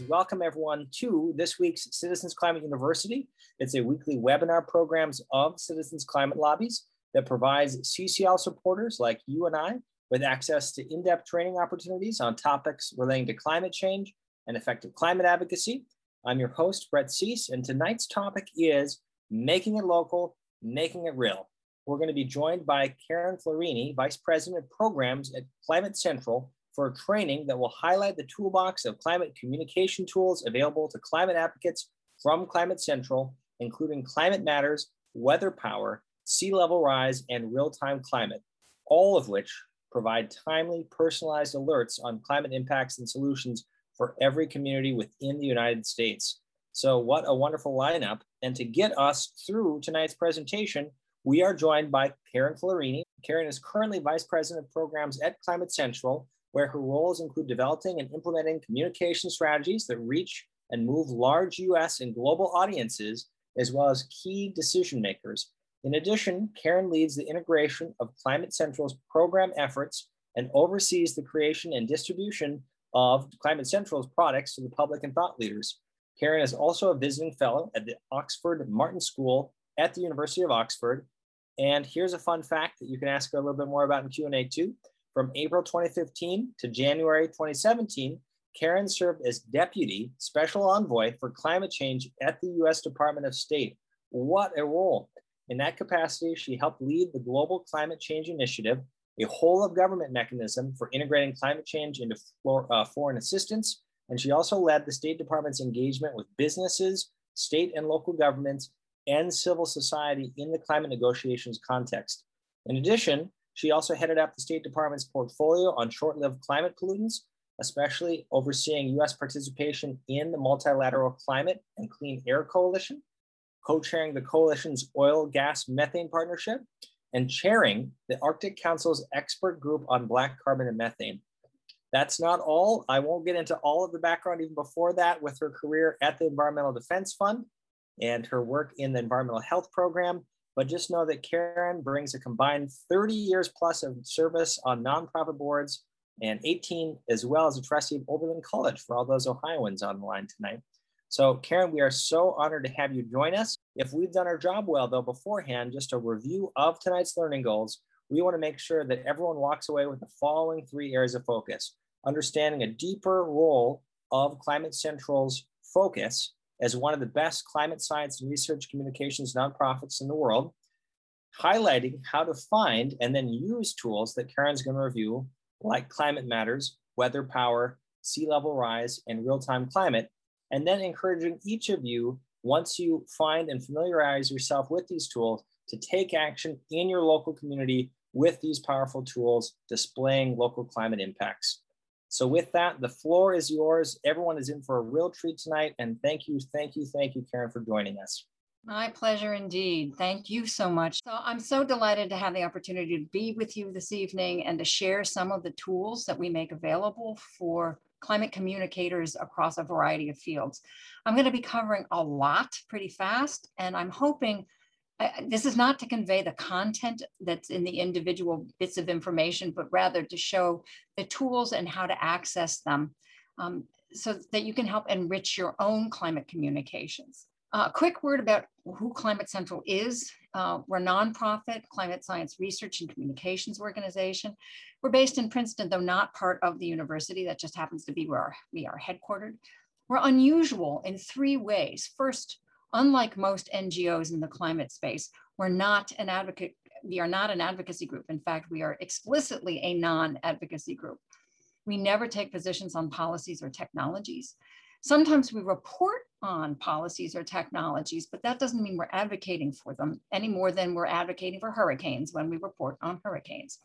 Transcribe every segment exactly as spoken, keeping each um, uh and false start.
welcome everyone to this week's Citizens Climate University. It's a weekly webinar programs of Citizens Climate Lobbies that provides C C L supporters like you and I with access to in-depth training opportunities on topics relating to climate change and effective climate advocacy. I'm your host, Brett Cease, and tonight's topic is making it local, making it real. We're going to be joined by Karen Florini, Vice President of Programs at Climate Central, for a training that will highlight the toolbox of climate communication tools available to climate advocates from Climate Central, including Climate Matters, Weather Power, Sea Level Rise, and Real-Time Climate, all of which provide timely, personalized alerts on climate impacts and solutions for every community within the United States. So what a wonderful lineup. And to get us through tonight's presentation, we are joined by Karen Florini. Karen is currently Vice President of Programs at Climate Central, where her roles include developing and implementing communication strategies that reach and move large U S and global audiences, as well as key decision makers. In addition, Karen leads the integration of Climate Central's program efforts and oversees the creation and distribution of Climate Central's products to the public and thought leaders. Karen is also a visiting fellow at the Oxford Martin School at the University of Oxford. And here's a fun fact that you can ask her a little bit more about in Q and A too. From April twenty fifteen to January twenty seventeen, Karen served as Deputy Special Envoy for Climate Change at the U S Department of State. What a role. In that capacity, she helped lead the Global Climate Change Initiative, a whole of government mechanism for integrating climate change into for, uh, foreign assistance. And she also led the State Department's engagement with businesses, state and local governments, and civil society in the climate negotiations context. In addition, she also headed up the State Department's portfolio on short-lived climate pollutants, especially overseeing U S participation in the Multilateral Climate and Clean Air Coalition, co-chairing the coalition's oil, gas, methane partnership, and chairing the Arctic Council's expert group on black carbon and methane. That's not all. I won't get into all of the background even before that with her career at the Environmental Defense Fund and her work in the Environmental Health Program. But just know that Karen brings a combined thirty years plus of service on nonprofit boards and eighteen as well as a trustee of Oberlin College for all those Ohioans on the line tonight. So Karen, we are so honored to have you join us. If we've done our job well though beforehand, just a review of tonight's learning goals, we want to make sure that everyone walks away with the following three areas of focus: understanding a deeper role of Climate Central's focus as one of the best climate science and research communications nonprofits in the world, highlighting how to find and then use tools that Karen's going to review, like Climate Matters, Weather Power, Sea Level Rise, and Real-Time Climate, and then encouraging each of you, once you find and familiarize yourself with these tools, to take action in your local community with these powerful tools, displaying local climate impacts. So with that, the floor is yours. Everyone is in for a real treat tonight. And thank you, thank you, thank you, Karen, for joining us. My pleasure indeed. Thank you so much. So I'm so delighted to have the opportunity to be with you this evening and to share some of the tools that we make available for climate communicators across a variety of fields. I'm going to be covering a lot pretty fast, and I'm hoping uh, this is not to convey the content that's in the individual bits of information, but rather to show the tools and how to access them um, so that you can help enrich your own climate communications. Uh, a quick word about who Climate Central is. Uh, we're a nonprofit climate science research and communications organization. We're based in Princeton, though not part of the university. That just happens to be where we are headquartered. We're unusual in three ways. First, unlike most N G Os in the climate space, we're not an advocate. We are not an advocacy group. In fact, we are explicitly a non-advocacy group. We never take positions on policies or technologies. Sometimes we report on policies or technologies, but that doesn't mean we're advocating for them any more than we're advocating for hurricanes when we report on hurricanes.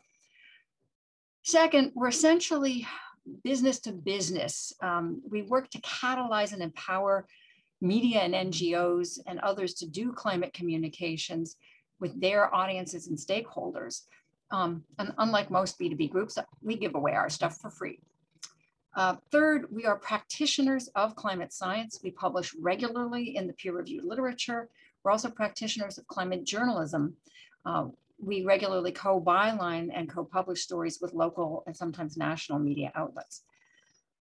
Second, we're essentially business to business. Um, we work to catalyze and empower media and N G Os and others to do climate communications with their audiences and stakeholders. Um, and unlike most B two B groups, we give away our stuff for free. Uh, third, we are practitioners of climate science. We publish regularly in the peer-reviewed literature. We're also practitioners of climate journalism. Uh, we regularly co-byline and co-publish stories with local and sometimes national media outlets.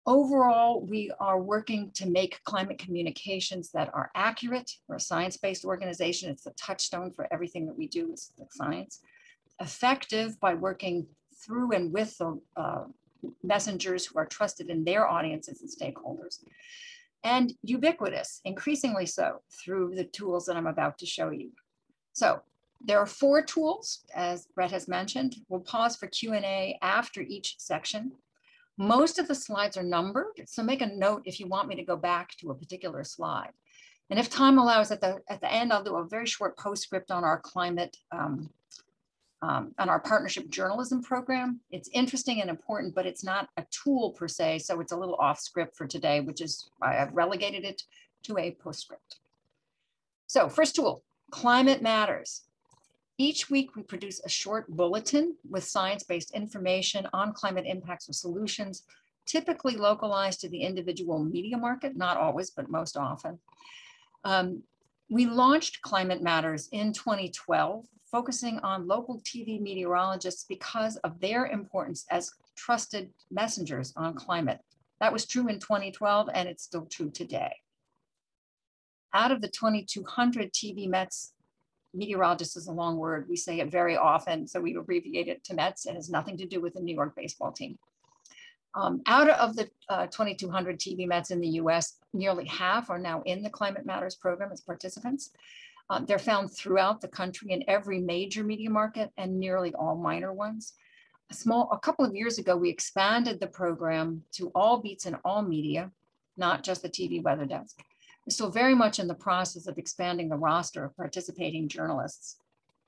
Overall, we are working to make climate communications that are accurate. We're a science-based organization. It's the touchstone for everything that we do is the science. Effective by working through and with the uh, messengers who are trusted in their audiences and stakeholders. And ubiquitous, increasingly so, through the tools that I'm about to show you. So there are four tools, as Brett has mentioned. We'll pause for Q and A after each section. Most of the slides are numbered, so make a note if you want me to go back to a particular slide. And if time allows, at the, at the end, I'll do a very short postscript on our climate, um, um, on our partnership journalism program. It's interesting and important, but it's not a tool per se, so it's a little off script for today, which is why I've relegated it to a postscript. So first tool, Climate Matters. Each week, we produce a short bulletin with science-based information on climate impacts or solutions, typically localized to the individual media market, not always, but most often. Um, we launched Climate Matters in twenty twelve, focusing on local T V meteorologists because of their importance as trusted messengers on climate. That was true in twenty twelve, and it's still true today. Out of the twenty-two hundred T V Mets, meteorologist is a long word. We say it very often, so we abbreviate it to Mets. It has nothing to do with the New York baseball team. Um, out of the uh, twenty-two hundred T V Mets in the U S, nearly half are now in the Climate Matters program as participants. Um, they're found throughout the country in every major media market and nearly all minor ones. A small, a couple of years ago, we expanded the program to all beats in all media, not just the T V weather desk. We're still very much in the process of expanding the roster of participating journalists.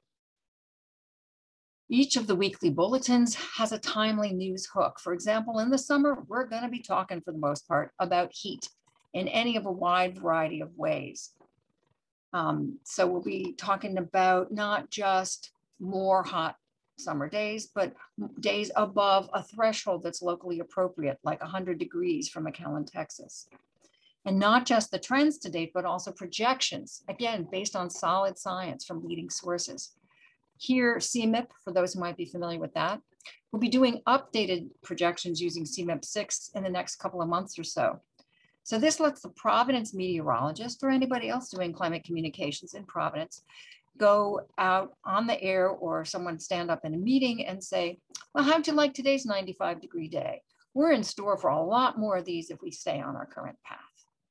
Each of the weekly bulletins has a timely news hook. For example, in the summer, we're going to be talking for the most part about heat in any of a wide variety of ways. Um, so we'll be talking about not just more hot summer days, but days above a threshold that's locally appropriate, like one hundred degrees from McAllen, Texas. And not just the trends to date, but also projections, again, based on solid science from leading sources. Here, C M I P, for those who might be familiar with that, we'll be doing updated projections using C M I P six in the next couple of months or so. So this lets the Providence meteorologist or anybody else doing climate communications in Providence go out on the air or someone stand up in a meeting and say, well, how'd you like today's ninety-five degree day? We're in store for a lot more of these if we stay on our current path.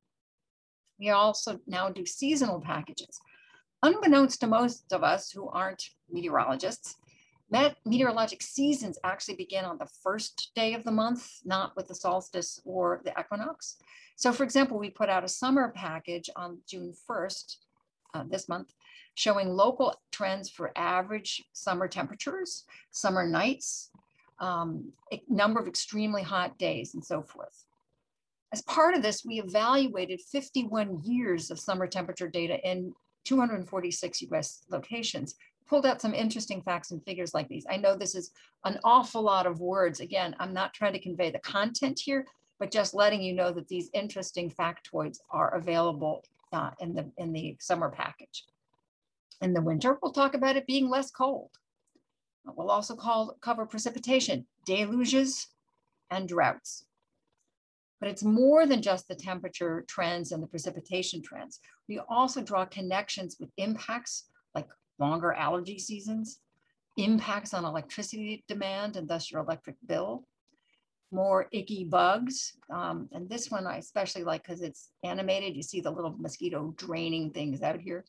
We also now do seasonal packages. Unbeknownst to most of us who aren't meteorologists, meteorologic seasons actually begin on the first day of the month, not with the solstice or the equinox. So for example, we put out a summer package on June first, uh, this month, showing local trends for average summer temperatures, summer nights, um, a number of extremely hot days, and so forth. As part of this, we evaluated fifty-one years of summer temperature data in two hundred forty-six U S locations, pulled out some interesting facts and figures like these. I know this is an awful lot of words. Again, I'm not trying to convey the content here, but just letting you know that these interesting factoids are available uh, in, the, in the summer package. In the winter, we'll talk about it being less cold. We'll also call, cover precipitation, deluges, and droughts. But it's more than just the temperature trends and the precipitation trends. We also draw connections with impacts like longer allergy seasons, impacts on electricity demand and thus your electric bill, more icky bugs. Um, and this one I especially like because it's animated. You see the little mosquito draining things out here.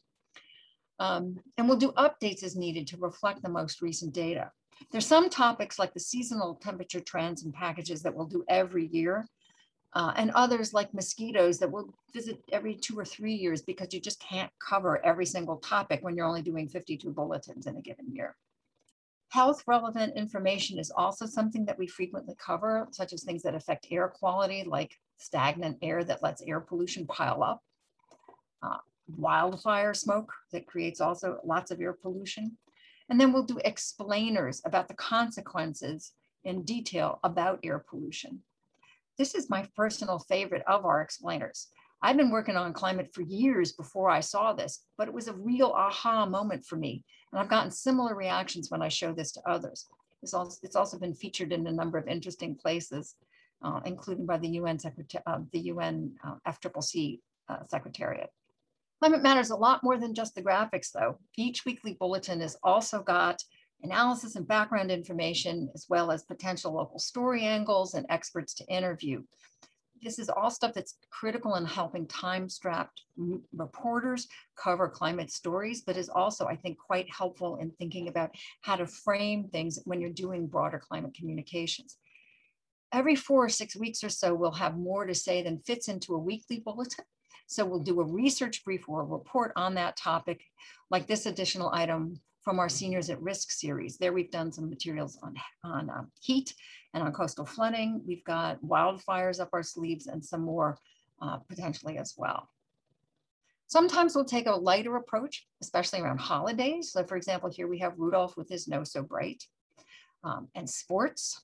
Um, and we'll do updates as needed to reflect the most recent data. There's some topics like the seasonal temperature trends and packages that we'll do every year. Uh, and others like mosquitoes that we'll visit every two or three years because you just can't cover every single topic when you're only doing fifty-two bulletins in a given year. Health relevant information is also something that we frequently cover, such as things that affect air quality, like stagnant air that lets air pollution pile up, uh, wildfire smoke that creates also lots of air pollution. And then we'll do explainers about the consequences in detail about air pollution. This is my personal favorite of our explainers. I've been working on climate for years before I saw this, but it was a real aha moment for me. And I've gotten similar reactions when I show this to others. It's also, it's also been featured in a number of interesting places. uh, including by the U N Secretary, uh, the U N uh, F C C C uh, Secretariat. Climate Matters a lot more than just the graphics, though. Each weekly bulletin has also got analysis and background information, as well as potential local story angles and experts to interview. This is all stuff that's critical in helping time-strapped reporters cover climate stories, but is also, I think, quite helpful in thinking about how to frame things when you're doing broader climate communications. Every four or six weeks or so, we'll have more to say than fits into a weekly bulletin. So we'll do a research brief or a report on that topic, like this additional item from our Seniors at Risk series. There we've done some materials on, on uh, heat and on coastal flooding. We've got wildfires up our sleeves and some more uh, potentially as well. Sometimes we'll take a lighter approach, especially around holidays. So for example, here we have Rudolph with his No So Bright, um, and sports.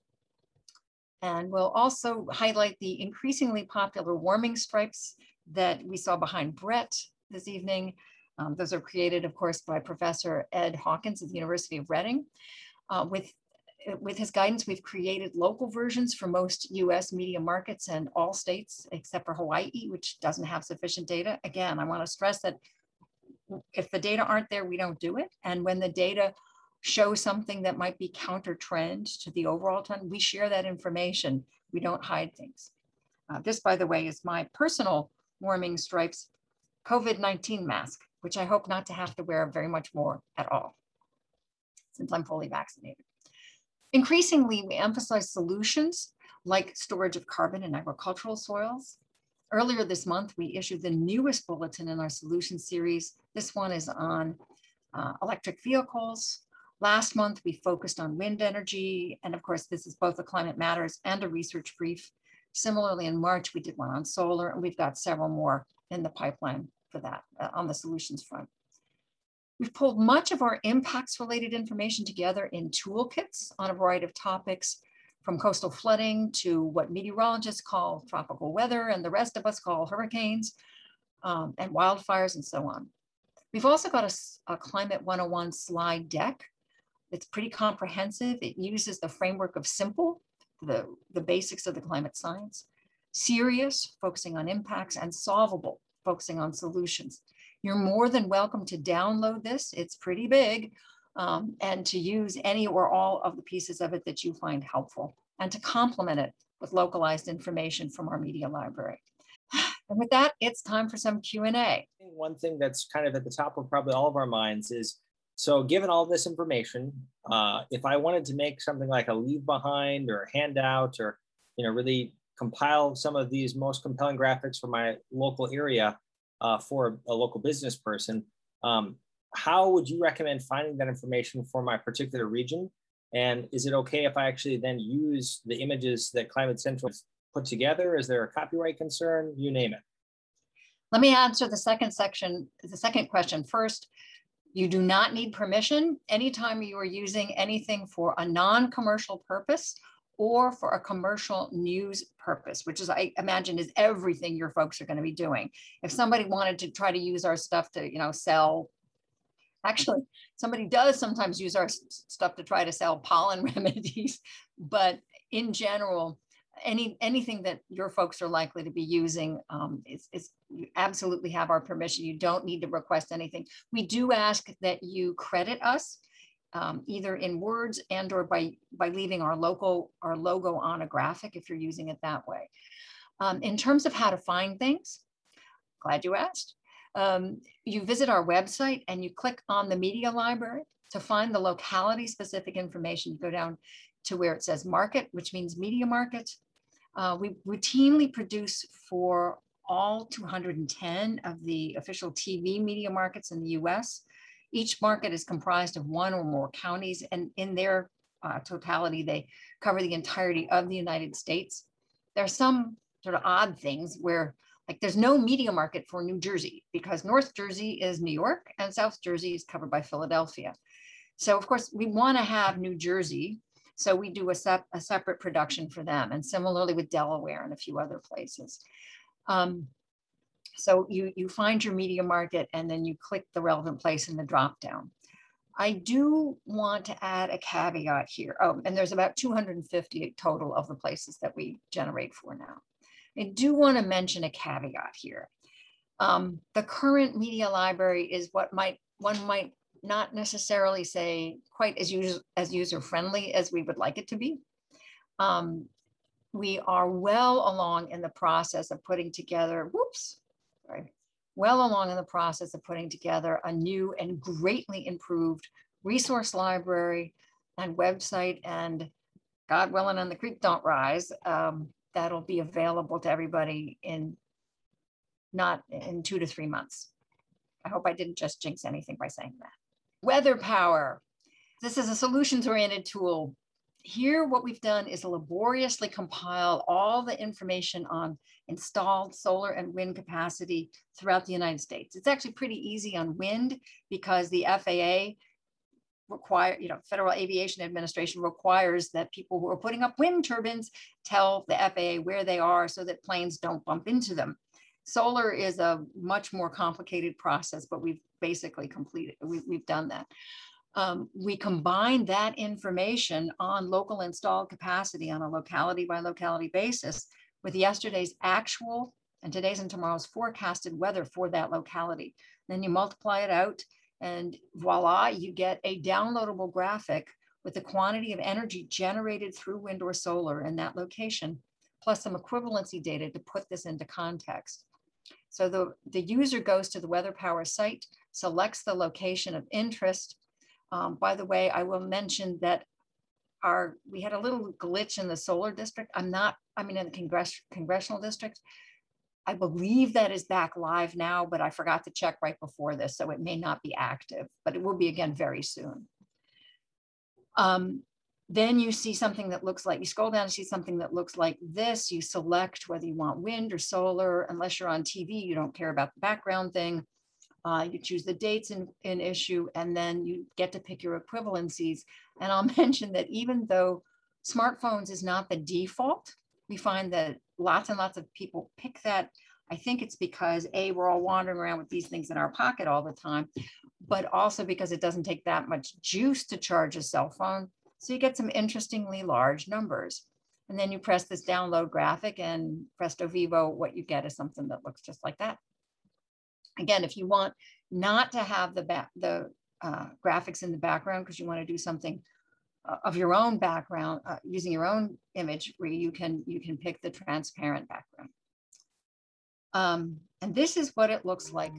And we'll also highlight the increasingly popular warming stripes that we saw behind Brett this evening. Um, those are created, of course, by Professor Ed Hawkins at the University of Reading. Uh, with, with his guidance, we've created local versions for most U S media markets and all states except for Hawaii, which doesn't have sufficient data. Again, I want to stress that if the data aren't there, we don't do it. And when the data show something that might be counter trend to the overall trend, we share that information. We don't hide things. Uh, this, by the way, is my personal warming stripes COVID nineteen mask, which I hope not to have to wear very much more at all, since I'm fully vaccinated. Increasingly, we emphasize solutions like storage of carbon in agricultural soils. Earlier this month, we issued the newest bulletin in our solution series. This one is on uh, electric vehicles. Last month, we focused on wind energy. And of course, this is both a Climate Matters and a research brief. Similarly, in March, we did one on solar, and we've got several more in the pipeline for that uh, on the solutions front. We've pulled much of our impacts related information together in toolkits on a variety of topics, from coastal flooding to what meteorologists call tropical weather and the rest of us call hurricanes, um, and wildfires and so on. We've also got a, a Climate one oh one slide deck. It's pretty comprehensive. It uses the framework of SIMPLE, the, the basics of the climate science, serious, focusing on impacts, and solvable, focusing on solutions. You're more than welcome to download this. It's pretty big, um, and to use any or all of the pieces of it that you find helpful, and to complement it with localized information from our media library. And with that, it's time for some Q and A. One thing that's kind of at the top of probably all of our minds is, so given all this information, uh, if I wanted to make something like a leave behind or a handout, or you know, really compile some of these most compelling graphics for my local area uh, for a, a local business person, um, how would you recommend finding that information for my particular region? And is it okay if I actually then use the images that Climate Central has put together? Is there a copyright concern? You name it. Let me answer the second section, the second question first. You do not need permission anytime you are using anything for a non-commercial purpose or for a commercial news purpose, which is, I imagine, is everything your folks are going to be doing. If somebody wanted to try to use our stuff to, you know, sell, actually, somebody does sometimes use our stuff to try to sell pollen remedies, but in general, any anything that your folks are likely to be using um, is, is you absolutely have our permission. You don't need to request anything. We do ask that you credit us um, either in words and or by by leaving our local our logo on a graphic if you're using it that way. Um, in terms of how to find things, glad you asked. Um, you visit our website and you click on the media library to find the locality specific information. You go down to where it says market, which means media market. Uh, we routinely produce for all two hundred ten of the official T V media markets in the U S. Each market is comprised of one or more counties, and in their uh, totality, they cover the entirety of the United States. There are some sort of odd things where, like, there's no media market for New Jersey because North Jersey is New York and South Jersey is covered by Philadelphia. So of course we want to have New Jersey, so we do a, sep a separate production for them, and similarly with Delaware and a few other places. Um, so you, you find your media market and then you click the relevant place in the drop down. I do want to add a caveat here. Oh, and there's about two hundred fifty total of the places that we generate for now. I do want to mention a caveat here. Um, the current media library is what might one might not necessarily say quite as user, as user-friendly as we would like it to be. Um, we are well along in the process of putting together, whoops, sorry, well along in the process of putting together a new and greatly improved resource library and website, and God willing and the creek don't rise, um, that'll be available to everybody in not in two to three months. I hope I didn't just jinx anything by saying that. Weather Power. This is a solutions-oriented tool. Here, what we've done is laboriously compile all the information on installed solar and wind capacity throughout the United States. It's actually pretty easy on wind because the F A A require, you know, Federal Aviation Administration requires that people who are putting up wind turbines tell the F A A where they are so that planes don't bump into them. Solar is a much more complicated process, but we've basically completed, we, we've done that. Um, we combine that information on local installed capacity on a locality by locality basis with yesterday's actual and today's and tomorrow's forecasted weather for that locality. Then you multiply it out and voila, you get a downloadable graphic with the quantity of energy generated through wind or solar in that location, plus some equivalency data to put this into context. So the, the user goes to the Weather Power site, selects the location of interest. Um, by the way, I will mention that our, we had a little glitch in the solar district. I'm not, I mean, in the congress, congressional district. I believe that is back live now, but I forgot to check right before this, so it may not be active, but it will be again very soon. Um, then you see something that looks like, you scroll down and see something that looks like this. You select whether you want wind or solar. Unless you're on T V, you don't care about the background thing. Uh, you choose the dates in, in issue, and then you get to pick your equivalencies. And I'll mention that even though smartphones is not the default, we find that lots and lots of people pick that. I think it's because A, we're all wandering around with these things in our pocket all the time, but also because it doesn't take that much juice to charge a cell phone. So you get some interestingly large numbers. And then you press this download graphic and presto vivo, what you get is something that looks just like that. Again, if you want not to have the, back, the uh, graphics in the background because you want to do something uh, of your own background, uh, using your own imagery, you can, you can pick the transparent background. Um, and this is what it looks like.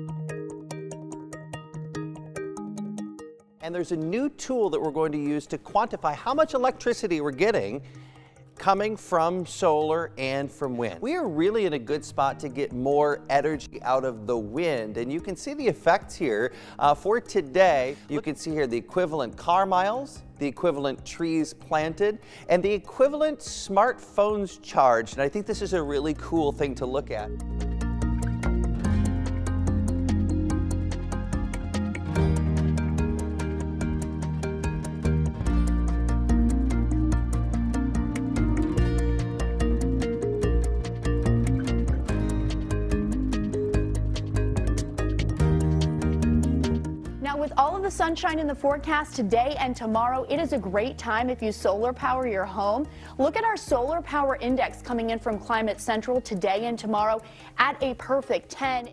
And there's a new tool that we're going to use to quantify how much electricity we're getting coming from solar and from wind. We are really in a good spot to get more energy out of the wind, and you can see the effects here uh, for today. You can see here the equivalent car miles, the equivalent trees planted, and the equivalent smartphones charged. And I think this is a really cool thing to look at. With all of the sunshine in the forecast today and tomorrow, it is a great time if you solar power your home. Look at our solar power index coming in from Climate Central today and tomorrow at a perfect ten.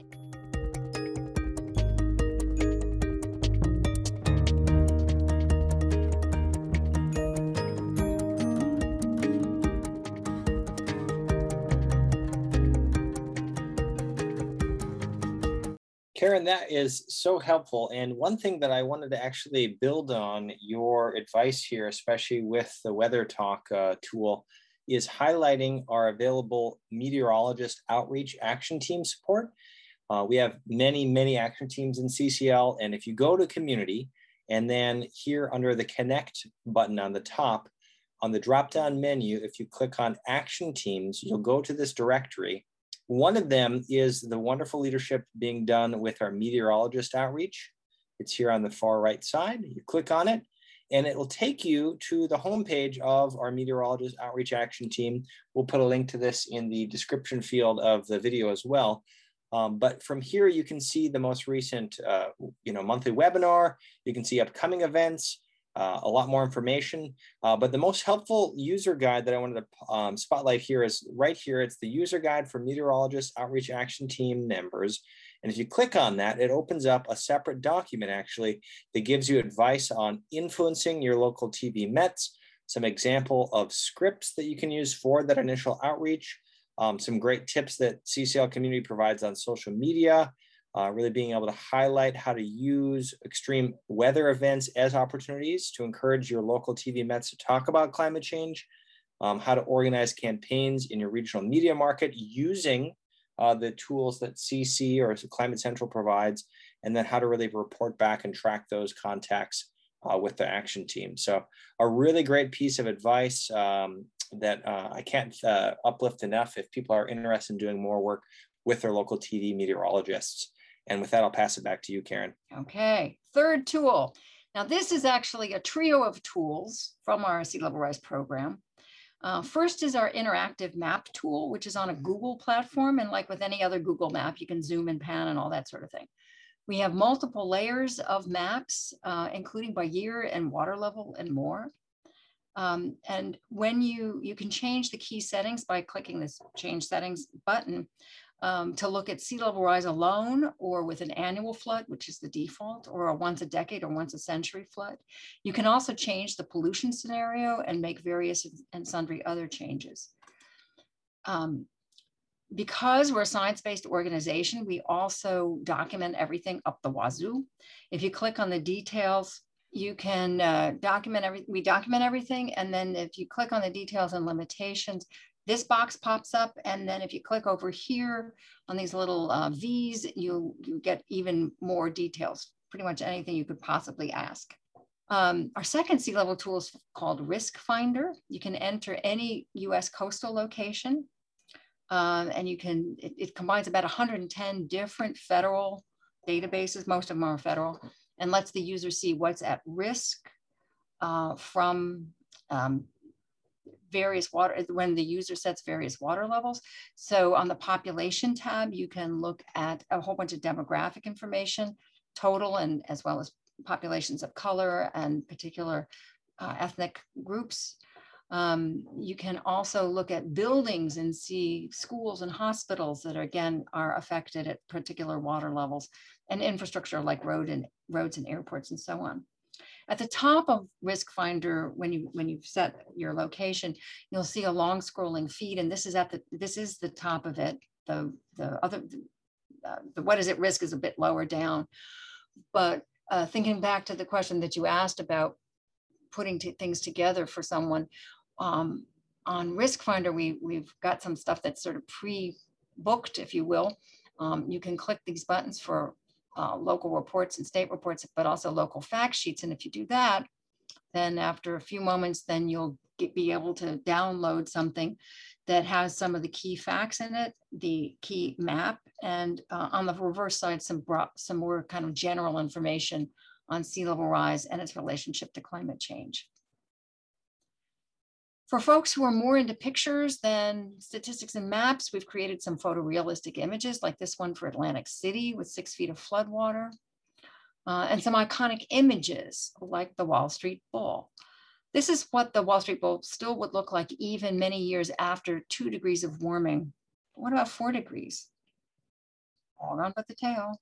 Karen, that is so helpful. And one thing that I wanted to actually build on your advice here, especially with the Weather Talk uh, tool, is highlighting our available meteorologist outreach action team support. Uh, we have many, many action teams in C C L. And if you go to community and then here under the connect button on the top, on the drop-down menu, if you click on action teams, you'll go to this directory. One of them is the wonderful leadership being done with our meteorologist outreach. It's here on the far right side. You click on it and it will take you to the homepage of our meteorologist outreach action team. We'll put a link to this in the description field of the video as well. Um, but from here, you can see the most recent, uh, you know, monthly webinar. You can see upcoming events, uh, a lot more information. Uh, but the most helpful user guide that I wanted to um, spotlight here is right here. It's the user guide for meteorologists, outreach action team members. And if you click on that, it opens up a separate document actually that gives you advice on influencing your local T V Mets, some example of scripts that you can use for that initial outreach. Um, some great tips that C C L Community provides on social media, uh, really being able to highlight how to use extreme weather events as opportunities to encourage your local T V Mets to talk about climate change, um, how to organize campaigns in your regional media market using uh, the tools that C C or Climate Central provides, and then how to really report back and track those contacts uh, with the action team. So a really great piece of advice um, that uh, I can't uh, uplift enough if people are interested in doing more work with their local T V meteorologists. And with that, I'll pass it back to you, Karen. Okay, third tool. Now this is actually a trio of tools from our Sea Level Rise program. Uh, first is our interactive map tool, which is on a Google platform. And like with any other Google map, you can zoom and pan and all that sort of thing. We have multiple layers of maps, uh, including by year and water level and more. Um, and when you, you can change the key settings by clicking this change settings button um, to look at sea level rise alone or with an annual flood, which is the default, or a once a decade or once a century flood. You can also change the pollution scenario and make various and sundry other changes. Um, because we're a science-based organization, we also document everything up the wazoo. If you click on the details, you can uh, document everything. We document everything. And then if you click on the details and limitations, this box pops up. And then if you click over here on these little uh, V's, you, you get even more details, pretty much anything you could possibly ask. Um, our second sea level tool is called Risk Finder. You can enter any U S coastal location. Um, and you can, it, it combines about one hundred ten different federal databases, most of them are federal, and lets the user see what's at risk uh, from um, various water, when the user sets various water levels. So on the population tab, you can look at a whole bunch of demographic information, total and as well as populations of color and particular uh, ethnic groups. Um, you can also look at buildings and see schools and hospitals that are, again, are affected at particular water levels, and infrastructure like road and roads and airports and so on. At the top of Risk Finder, when you when you've set your location, you'll see a long scrolling feed, and this is at the this is the top of it. The the other uh, the what is at risk is a bit lower down, but uh, thinking back to the question that you asked about putting things together for someone. Um, on Risk Finder, we, we've got some stuff that's sort of pre-booked, if you will. Um, you can click these buttons for uh, local reports and state reports, but also local fact sheets. And if you do that, then after a few moments, then you'll get, be able to download something that has some of the key facts in it, the key map, and uh, on the reverse side, some, some more kind of general information on sea level rise and its relationship to climate change. For folks who are more into pictures than statistics and maps, we've created some photorealistic images like this one for Atlantic City with six feet of floodwater, uh, and some iconic images like the Wall Street Bull. This is what the Wall Street Bull still would look like even many years after two degrees of warming. What about four degrees? All around but the tail.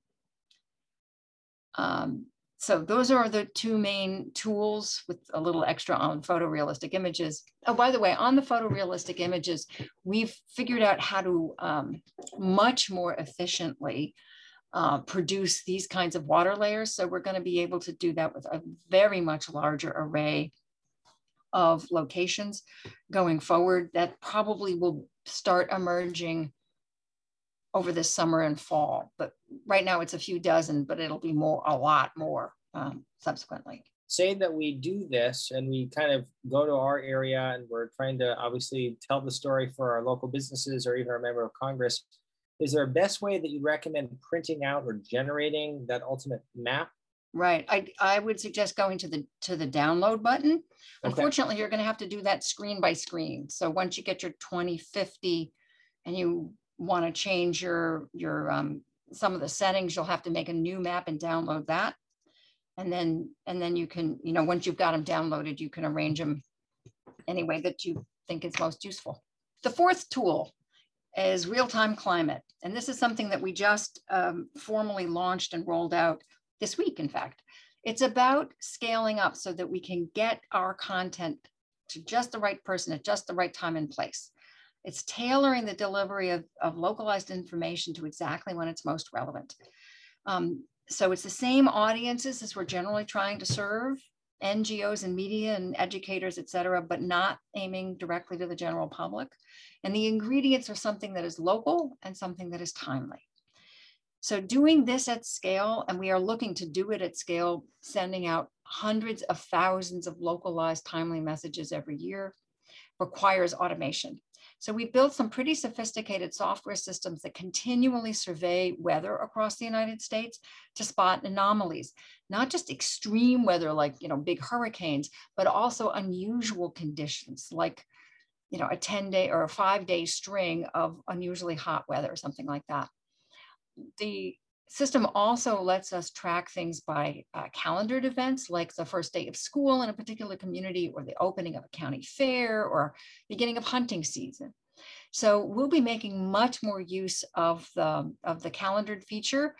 Um, So those are the two main tools with a little extra on photorealistic images. Oh, by the way, on the photorealistic images, we've figured out how to um, much more efficiently uh, produce these kinds of water layers. So we're going to be able to do that with a very much larger array of locations going forward that probably will start emerging over this summer and fall, but right now it's a few dozen, but it'll be more, a lot more um, subsequently. Say that we do this and we kind of go to our area and we're trying to obviously tell the story for our local businesses or even our member of Congress. Is there a best way that you recommend printing out or generating that ultimate map? Right, I, I would suggest going to the to the download button. Okay. Unfortunately, you're gonna have to do that screen by screen. So once you get your twenty fifty and you want to change your, your um, some of the settings, you'll have to make a new map and download that. And then, and then you can, you know, once you've got them downloaded, you can arrange them any way that you think is most useful. The fourth tool is real-time climate. And this is something that we just um, formally launched and rolled out this week, in fact. It's about scaling up so that we can get our content to just the right person at just the right time and place. It's tailoring the delivery of, of localized information to exactly when it's most relevant. Um, so it's the same audiences as we're generally trying to serve, N G Os and media and educators, et cetera, but not aiming directly to the general public. And the ingredients are something that is local and something that is timely. So doing this at scale, and we are looking to do it at scale, sending out hundreds of thousands of localized timely messages every year, requires automation. So we built some pretty sophisticated software systems that continually survey weather across the United States to spot anomalies, not just extreme weather like, you know, big hurricanes, but also unusual conditions like, you know, a ten day or a five day string of unusually hot weather or something like that. The system also lets us track things by uh, calendared events, like the first day of school in a particular community, or the opening of a county fair, or beginning of hunting season. So we'll be making much more use of the, of the calendared feature.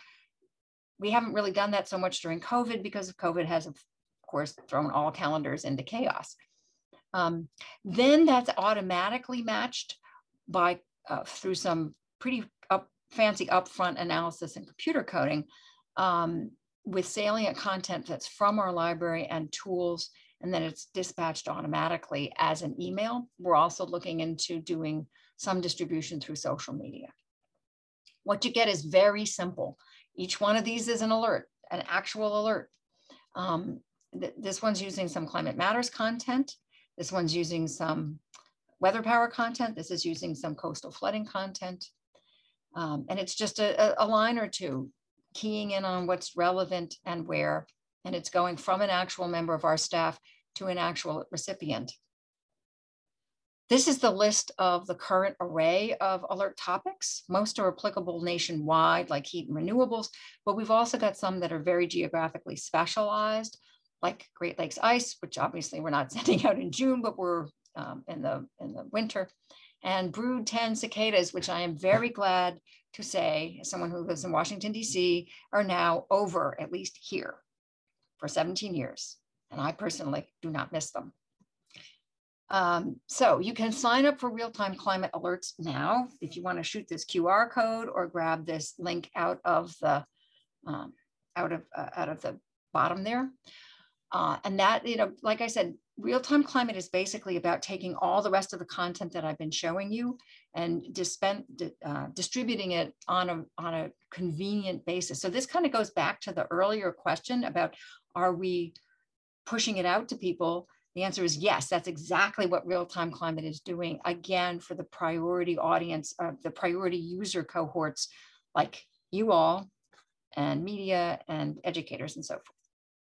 We haven't really done that so much during COVID because COVID has, of course, thrown all calendars into chaos. Um, then that's automatically matched by uh, through some pretty up, fancy upfront analysis and computer coding um, with salient content that's from our library and tools, and then it's dispatched automatically as an email. We're also looking into doing some distribution through social media. What you get is very simple. Each one of these is an alert, an actual alert. Um, th this one's using some Climate Matters content. This one's using some weather power content. This is using some coastal flooding content. Um, and it's just a, a line or two, keying in on what's relevant and where, and it's going from an actual member of our staff to an actual recipient. This is the list of the current array of alert topics. Most are applicable nationwide, like heat and renewables, but we've also got some that are very geographically specialized, like Great Lakes ice, which obviously we're not sending out in June, but we're um, in the in the winter. And Brood ten cicadas, which I am very glad to say, as someone who lives in Washington, D C, are now over, at least here, for seventeen years. And I personally do not miss them. Um, so you can sign up for real-time climate alerts now if you want to shoot this Q R code or grab this link out of the um, out of uh, out of the bottom there. Uh, and that, you know, like I said, real-time climate is basically about taking all the rest of the content that I've been showing you and dispen uh, distributing it on a, on a convenient basis. So this kind of goes back to the earlier question about, are we pushing it out to people? The answer is yes, that's exactly what real-time climate is doing, again, for the priority audience, uh, the priority user cohorts like you all and media and educators and so forth.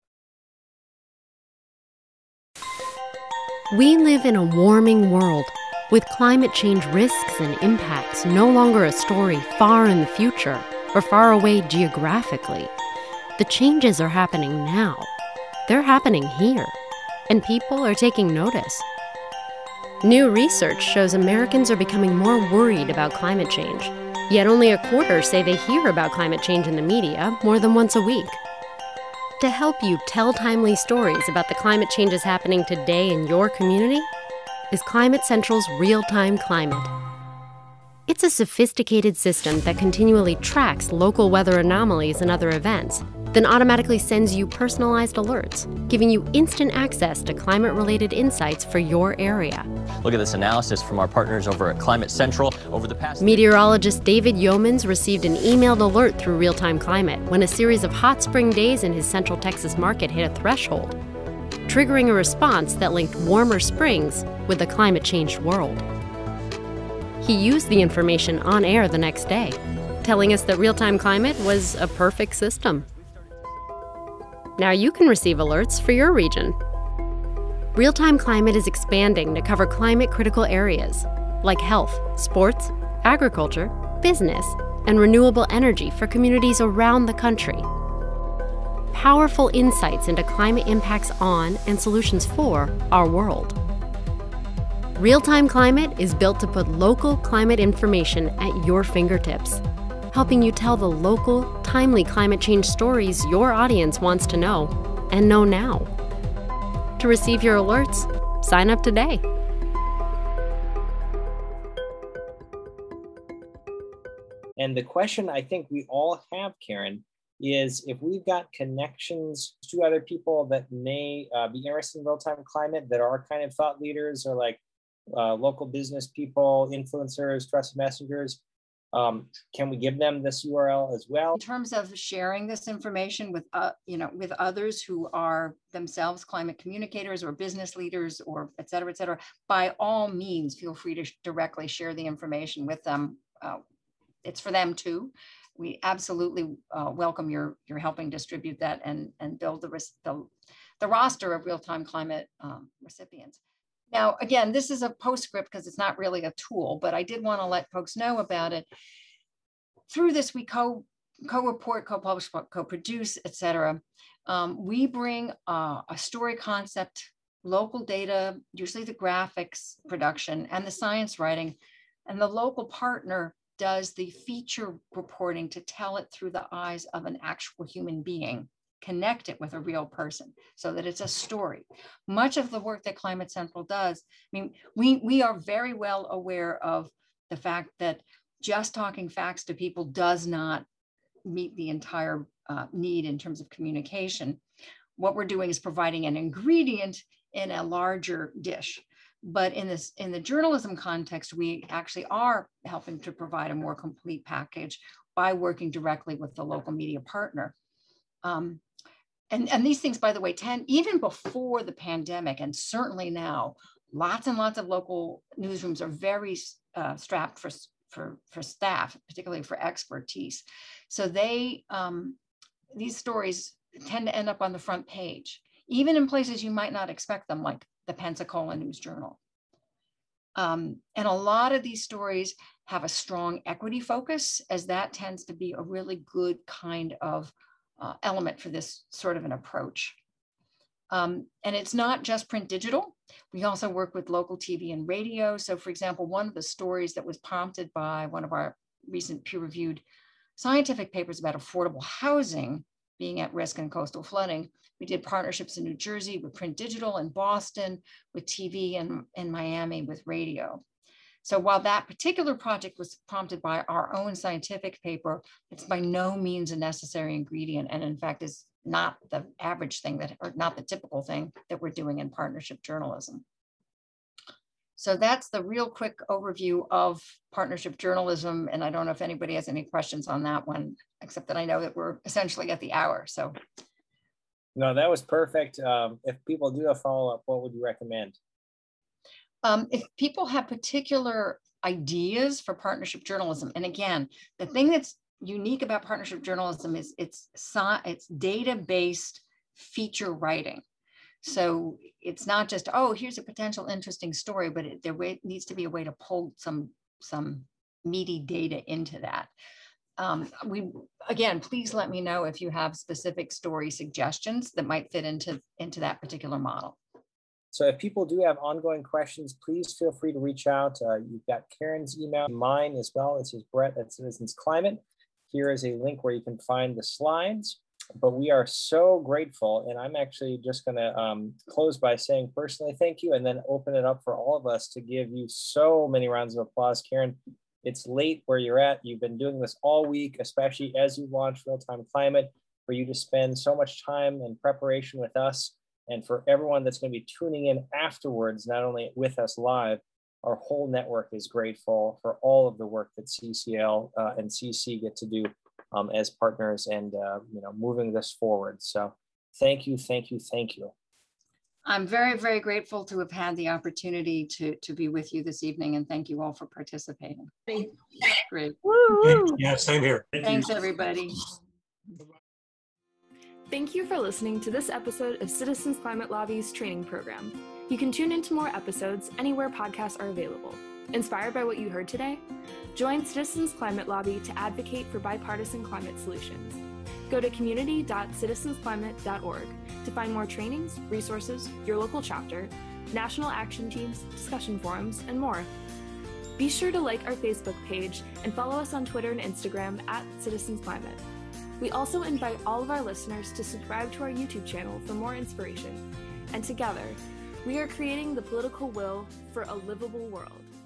We live in a warming world, with climate change risks and impacts no longer a story far in the future or far away geographically. The changes are happening now. They're happening here, and people are taking notice. New research shows Americans are becoming more worried about climate change, yet only a quarter say they hear about climate change in the media more than once a week. To help you tell timely stories about the climate changes happening today in your community is Climate Central's Real-Time Climate. It's a sophisticated system that continually tracks local weather anomalies and other events, then automatically sends you personalized alerts, giving you instant access to climate-related insights for your area. Look at this analysis from our partners over at Climate Central over the past... Meteorologist David Yeomans received an emailed alert through Real-Time Climate when a series of hot spring days in his Central Texas market hit a threshold, triggering a response that linked warmer springs with the climate-changed world. He used the information on air the next day, telling us that Real-Time Climate was a perfect system. Now you can receive alerts for your region. Real-Time Climate is expanding to cover climate-critical areas like health, sports, agriculture, business, and renewable energy for communities around the country. Powerful insights into climate impacts on and solutions for our world. Real-Time Climate is built to put local climate information at your fingertips, helping you tell the local, timely climate change stories your audience wants to know and know now. To receive your alerts, sign up today. And the question I think we all have, Karen, is if we've got connections to other people that may uh, be interested in real-time climate, that are kind of thought leaders or like uh, local business people, influencers, trusted messengers, um, can we give them this U R L as well? In terms of sharing this information with, uh, you know, with others who are themselves climate communicators or business leaders or et cetera, et cetera, by all means, feel free to directly share the information with them. Uh, it's for them too. We absolutely uh, welcome your, your helping distribute that and, and build the, the, the roster of real-time climate um, recipients. Now, again, this is a postscript because it's not really a tool, but I did want to let folks know about it. Through this, we co, co-report, co-publish, co-produce, et cetera. Um, we bring uh, a story concept, local data, usually the graphics production and the science writing, and the local partner does the feature reporting to tell it through the eyes of an actual human being, connect it with a real person so that it's a story. Much of the work that Climate Central does, I mean, we, we are very well aware of the fact that just talking facts to people does not meet the entire uh, need in terms of communication. What we're doing is providing an ingredient in a larger dish. But in this, in the journalism context, we actually are helping to provide a more complete package by working directly with the local media partner. Um, and, and these things, by the way, tend, even before the pandemic, and certainly now, lots and lots of local newsrooms are very uh, strapped for, for, for staff, particularly for expertise. So they, um, these stories tend to end up on the front page, even in places you might not expect them, like the Pensacola News Journal. Um, and a lot of these stories have a strong equity focus, as that tends to be a really good kind of uh, element for this sort of an approach. Um, and it's not just print digital. We also work with local T V and radio. So for example, one of the stories that was prompted by one of our recent peer-reviewed scientific papers about affordable housing being at risk in coastal flooding, we did partnerships in New Jersey with print digital, in Boston with T V, and in Miami with radio. So while that particular project was prompted by our own scientific paper, it's by no means a necessary ingredient, and in fact is not the average thing that, or not the typical thing that we're doing in partnership journalism. So that's the real quick overview of partnership journalism. And I don't know if anybody has any questions on that one, except that I know that we're essentially at the hour, so. No, that was perfect. Um, if people do a follow-up, what would you recommend? Um, if people have particular ideas for partnership journalism, and again, the thing that's unique about partnership journalism is it's, it's data-based feature writing. So it's not just, oh, here's a potential interesting story, but it, there needs to be a way to pull some, some meaty data into that. Um, we, again, please let me know if you have specific story suggestions that might fit into, into that particular model. So if people do have ongoing questions, please feel free to reach out. Uh, you've got Karen's email, mine as well. This is Brett at Citizens Climate. Here is a link where you can find the slides. But we are so grateful, and I'm actually just going to um, close by saying personally thank you, and then open it up for all of us to give you so many rounds of applause. Karen, it's late where you're at. You've been doing this all week, especially as you launch Real-Time Climate, for you to spend so much time and preparation with us, and for everyone that's going to be tuning in afterwards, not only with us live. Our whole network is grateful for all of the work that C C L uh, and C C get to do Um, as partners and, uh, you know, moving this forward. So thank you, thank you, thank you. I'm very, very grateful to have had the opportunity to, to be with you this evening, and thank you all for participating. Great. Woo! Yeah, same here. Thank Thanks, you. everybody. Thank you for listening to this episode of Citizens Climate Lobby's training program. You can tune into more episodes anywhere podcasts are available. Inspired by what you heard today? Join Citizens Climate Lobby to advocate for bipartisan climate solutions. Go to community dot citizens climate dot org to find more trainings, resources, your local chapter, national action teams, discussion forums, and more. Be sure to like our Facebook page and follow us on Twitter and Instagram at Citizens Climate. We also invite all of our listeners to subscribe to our YouTube channel for more inspiration. And together, we are creating the political will for a livable world.